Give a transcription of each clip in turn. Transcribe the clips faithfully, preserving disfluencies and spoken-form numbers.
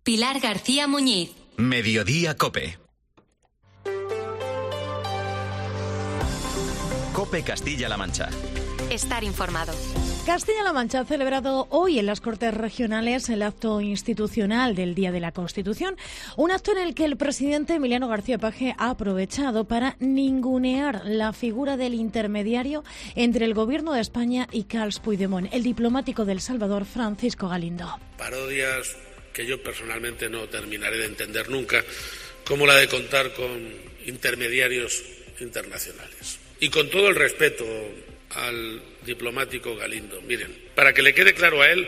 Pilar García Muñiz. Mediodía COPE. COPE Castilla-La Mancha. Estar informado. Castilla-La Mancha ha celebrado hoy en las Cortes Regionales el acto institucional del Día de la Constitución, un acto en el que el presidente Emiliano García Paje ha aprovechado para ningunear la figura del intermediario entre el Gobierno de España y Carles Puigdemont, el diplomático del Salvador Francisco Galindo. Parodias que yo personalmente no terminaré de entender nunca, como la de contar con intermediarios internacionales. Y con todo el respeto al diplomático Galindo, miren, para que le quede claro a él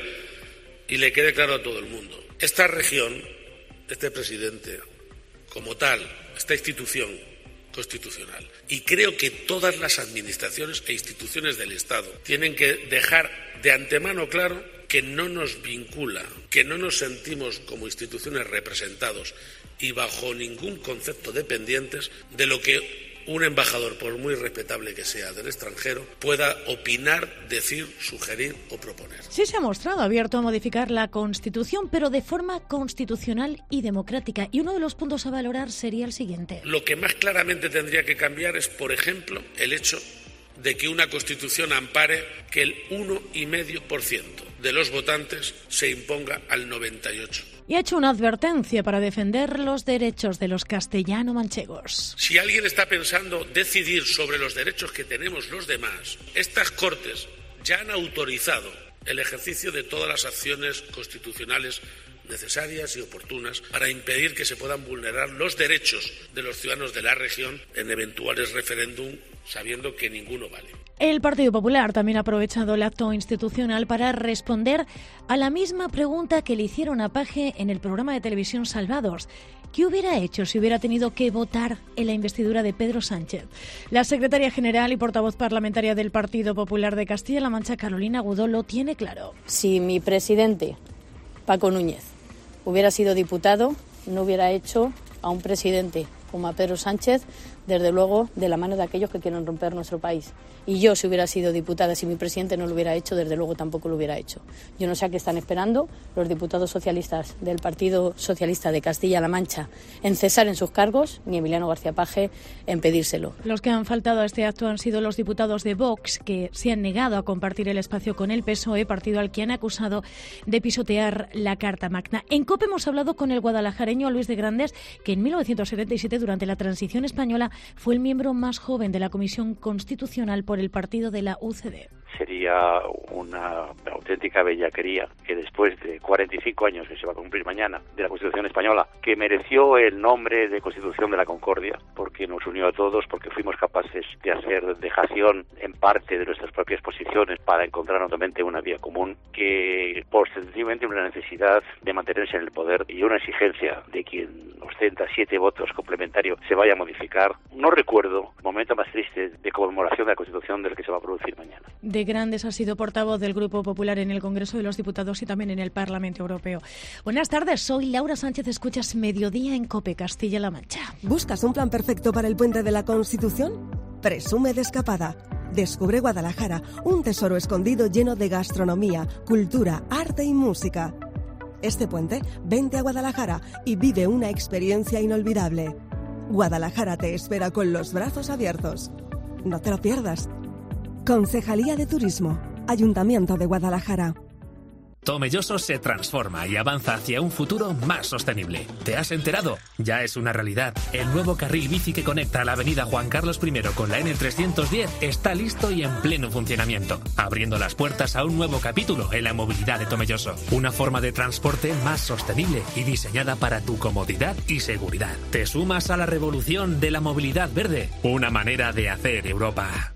y le quede claro a todo el mundo, esta región, este presidente, como tal, esta institución constitucional, y creo que todas las administraciones e instituciones del Estado tienen que dejar de antemano claro que no nos vincula, que no nos sentimos como instituciones representados y bajo ningún concepto dependientes de lo que un embajador, por muy respetable que sea del extranjero, pueda opinar, decir, sugerir o proponer. Sí se ha mostrado abierto a modificar la Constitución, pero de forma constitucional y democrática. Y uno de los puntos a valorar sería el siguiente. Lo que más claramente tendría que cambiar es, por ejemplo, el hecho de que una Constitución ampare que el uno coma cinco por ciento de los votantes se imponga al noventa y ocho por ciento. Y ha hecho una advertencia para defender los derechos de los castellano-manchegos. Si alguien está pensando decidir sobre los derechos que tenemos los demás, estas Cortes ya han autorizado el ejercicio de todas las acciones constitucionales necesarias y oportunas para impedir que se puedan vulnerar los derechos de los ciudadanos de la región en eventuales referéndum, sabiendo que ninguno vale. El Partido Popular también ha aprovechado el acto institucional para responder a la misma pregunta que le hicieron a Paje en el programa de televisión Salvados. ¿Qué hubiera hecho si hubiera tenido que votar en la investidura de Pedro Sánchez? La secretaria general y portavoz parlamentaria del Partido Popular de Castilla-La Mancha, Carolina Godó, lo tiene claro. Si mi presidente, Paco Núñez, hubiera sido diputado, no hubiera hecho a un presidente como a Pedro Sánchez, desde luego, de la mano de aquellos que quieren romper nuestro país. Y yo, si hubiera sido diputada, si mi presidente no lo hubiera hecho, desde luego tampoco lo hubiera hecho. Yo no sé a qué están esperando los diputados socialistas del Partido Socialista de Castilla-La Mancha en cesar en sus cargos, ni Emiliano García Paje en pedírselo. Los que han faltado a este acto han sido los diputados de Vox, que se han negado a compartir el espacio con el P S O E, partido al que han acusado de pisotear la Carta Magna. En COPE hemos hablado con el guadalajareño Luis de Grandes, que en mil novecientos setenta y siete, durante la transición española, fue el miembro más joven de la Comisión Constitucional por el partido de la U C D. Sería una auténtica bellaquería que después de cuarenta y cinco años, que se va a cumplir mañana, de la Constitución española, que mereció el nombre de Constitución de la Concordia, porque nos unió a todos, porque fuimos capaces de hacer dejación en parte de nuestras propias posiciones para encontrar nuevamente una vía común, que por sencillamente una necesidad de mantenerse en el poder y una exigencia de quien ostenta siete votos complementarios se vaya a modificar. No recuerdo el momento más triste de conmemoración de la Constitución del que se va a producir mañana. De Grandes ha sido portavoz del Grupo Popular en el Congreso de los Diputados y también en el Parlamento Europeo. Buenas tardes, soy Laura Sánchez, escuchas Mediodía en COPE Castilla-La Mancha. ¿Buscas un plan perfecto para el Puente de la Constitución? Presume de escapada. Descubre Guadalajara, un tesoro escondido lleno de gastronomía, cultura, arte y música. Este puente, vente a Guadalajara y vive una experiencia inolvidable. Guadalajara te espera con los brazos abiertos. No te lo pierdas. Concejalía de Turismo, Ayuntamiento de Guadalajara. Tomelloso se transforma y avanza hacia un futuro más sostenible. ¿Te has enterado? Ya es una realidad. El nuevo carril bici que conecta la avenida Juan Carlos primero con la ene trescientos diez está listo y en pleno funcionamiento, abriendo las puertas a un nuevo capítulo en la movilidad de Tomelloso. Una forma de transporte más sostenible y diseñada para tu comodidad y seguridad. ¿Te sumas a la revolución de la movilidad verde? Una manera de hacer Europa.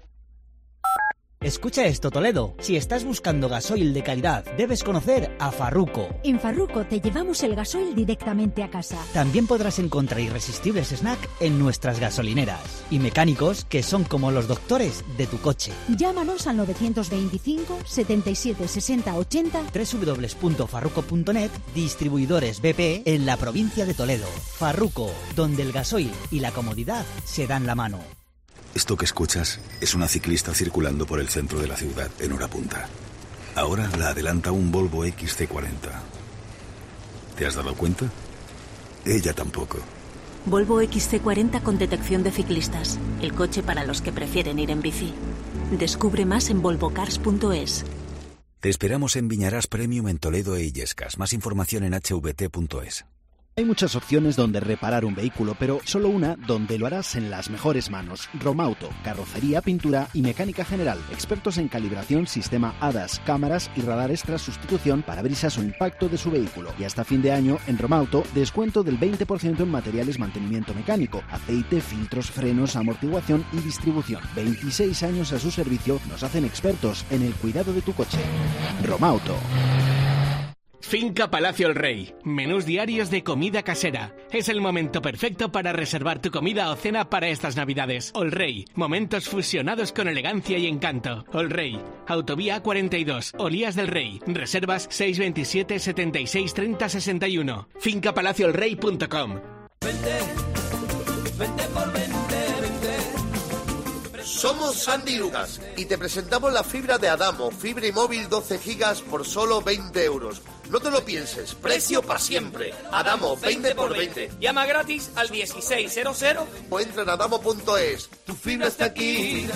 Escucha esto, Toledo. Si estás buscando gasoil de calidad, debes conocer a Farruko. En Farruko te llevamos el gasoil directamente a casa. También podrás encontrar irresistibles snacks en nuestras gasolineras. Y mecánicos que son como los doctores de tu coche. Llámanos al novecientos veinticinco, setenta y siete, sesenta, ochenta. doble u doble u doble u punto farruko punto net, distribuidores B P en la provincia de Toledo. Farruko, donde el gasoil y la comodidad se dan la mano. Esto que escuchas es una ciclista circulando por el centro de la ciudad en hora punta. Ahora la adelanta un Volvo equis ce cuarenta. ¿Te has dado cuenta? Ella tampoco. Volvo X C cuarenta con detección de ciclistas. El coche para los que prefieren ir en bici. Descubre más en volvo cars punto es. Te esperamos en Viñarás Premium en Toledo e Illescas. Más información en h v t punto es. Hay muchas opciones donde reparar un vehículo, pero solo una donde lo harás en las mejores manos. Romauto, carrocería, pintura y mecánica general. Expertos en calibración, sistema A D A S, cámaras y radares tras sustitución, parabrisas o impacto de su vehículo. Y hasta fin de año, en Romauto, descuento del veinte por ciento en materiales mantenimiento mecánico, aceite, filtros, frenos, amortiguación y distribución. veintiséis años a su servicio nos hacen expertos en el cuidado de tu coche. Romauto. Finca Palacio El Rey. Menús diarios de comida casera. Es el momento perfecto para reservar tu comida o cena para estas navidades. El Rey. Momentos fusionados con elegancia y encanto. El Rey. Autovía cuarenta y dos. Olías del Rey. Reservas seis veintisiete, setenta y seis, treinta, sesenta y uno. finca palacio el rey punto com. Vente, vente por vente, vente. Somos Sandy Lucas y te presentamos la fibra de Adamo, fibra y móvil doce gigas por solo veinte euros. No te lo pienses, precio para siempre. Adamo, veinte por veinte. Llama gratis al dieciséis cero cero o entra en adamo punto es. Tu fibra está aquí.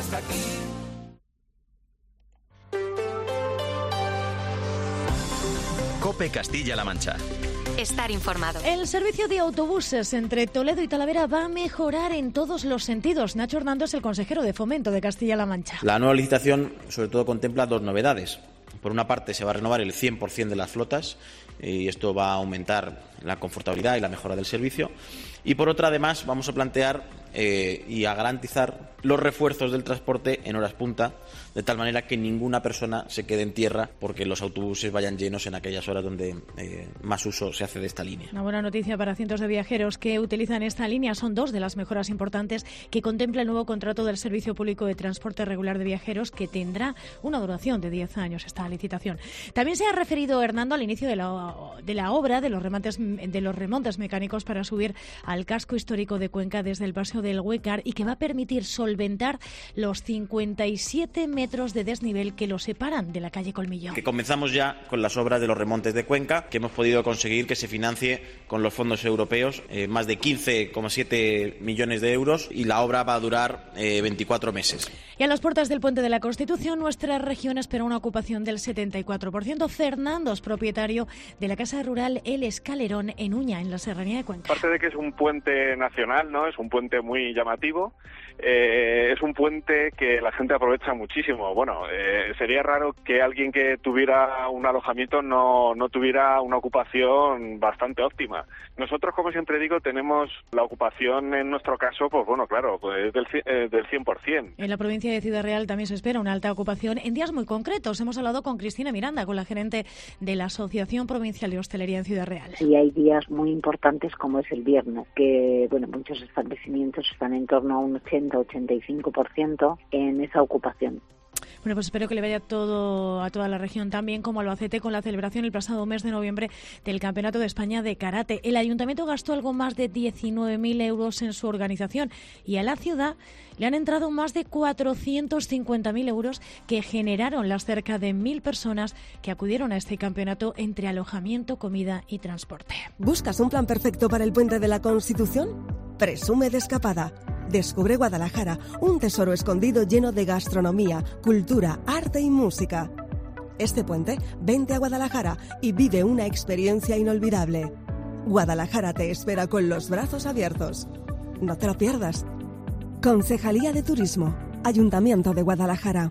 COPE Castilla-La Mancha. Estar informado. El servicio de autobuses entre Toledo y Talavera va a mejorar en todos los sentidos. Nacho Hernando es el consejero de Fomento de Castilla-La Mancha. La nueva licitación sobre todo contempla dos novedades. Por una parte se va a renovar el cien por ciento de las flotas y esto va a aumentar la confortabilidad y la mejora del servicio. Y por otra, además, vamos a plantear eh, y a garantizar los refuerzos del transporte en horas punta, de tal manera que ninguna persona se quede en tierra porque los autobuses vayan llenos en aquellas horas donde eh, más uso se hace de esta línea. Una buena noticia para cientos de viajeros que utilizan esta línea. Son dos de las mejoras importantes que contempla el nuevo contrato del Servicio Público de Transporte Regular de Viajeros, que tendrá una duración de diez años esta licitación. También se ha referido Hernando al inicio de la, de la obra de los, remontes, de los remontes mecánicos para subir al casco histórico de Cuenca desde el Paseo del Huécar y que va a permitir solventar los cincuenta y siete metros de desnivel que lo separan de la calle Colmillo. Que comenzamos ya con las obras de los remontes de Cuenca, que hemos podido conseguir que se financie con los fondos europeos, eh, más de quince coma siete millones de euros, y la obra va a durar eh, veinticuatro meses. Y a las puertas del Puente de la Constitución, nuestra región espera una ocupación del setenta y cuatro por ciento. Fernando es propietario de la Casa Rural El Escalerón en Uña, en la Serranía de Cuenca. Aparte de que es un puente nacional, ¿no? Es un puente muy llamativo. Eh, es un puente que la gente aprovecha muchísimo. Bueno, eh, sería raro que alguien que tuviera un alojamiento no, no tuviera una ocupación bastante óptima. Nosotros, como siempre digo, tenemos la ocupación en nuestro caso, pues bueno, claro, pues del, eh, del cien por ciento. En la provincia de Ciudad Real también se espera una alta ocupación en días muy concretos. Hemos hablado con Cristina Miranda, con la gerente de la Asociación Provincial de Hostelería en Ciudad Real. Y hay días muy importantes como es el viernes, que bueno, muchos establecimientos están en torno a un ochenta a ochenta y cinco por ciento en esa ocupación. Bueno, pues espero que le vaya todo a toda la región, también como Albacete, con la celebración el pasado mes de noviembre del Campeonato de España de Karate. El Ayuntamiento gastó algo más de diecinueve mil euros en su organización y a la ciudad le han entrado más de cuatrocientos cincuenta mil euros que generaron las cerca de mil personas que acudieron a este campeonato entre alojamiento, comida y transporte. ¿Buscas un plan perfecto para el Puente de la Constitución? Presume de escapada. Descubre Guadalajara, un tesoro escondido lleno de gastronomía, cultura, arte y música. Este puente, vente a Guadalajara y vive una experiencia inolvidable. Guadalajara te espera con los brazos abiertos. No te lo pierdas. Concejalía de Turismo, Ayuntamiento de Guadalajara.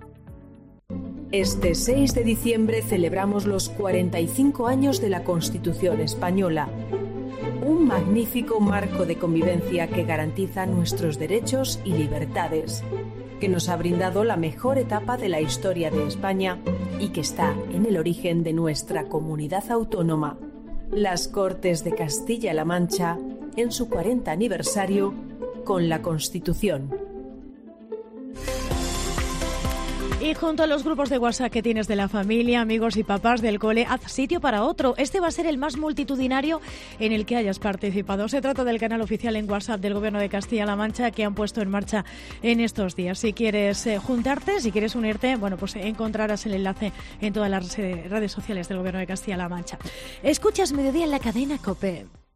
Este seis de diciembre celebramos los cuarenta y cinco años de la Constitución Española. Un magnífico marco de convivencia que garantiza nuestros derechos y libertades, que nos ha brindado la mejor etapa de la historia de España y que está en el origen de nuestra comunidad autónoma. Las Cortes de Castilla-La Mancha, en su cuarenta aniversario, con la Constitución. Y junto a los grupos de WhatsApp que tienes de la familia, amigos y papás del cole, haz sitio para otro. Este va a ser el más multitudinario en el que hayas participado. Se trata del canal oficial en WhatsApp del Gobierno de Castilla-La Mancha que han puesto en marcha en estos días. Si quieres eh, juntarte, si quieres unirte, bueno, pues encontrarás el enlace en todas las eh, redes sociales del Gobierno de Castilla-La Mancha. Escuchas Mediodía en la cadena COPE.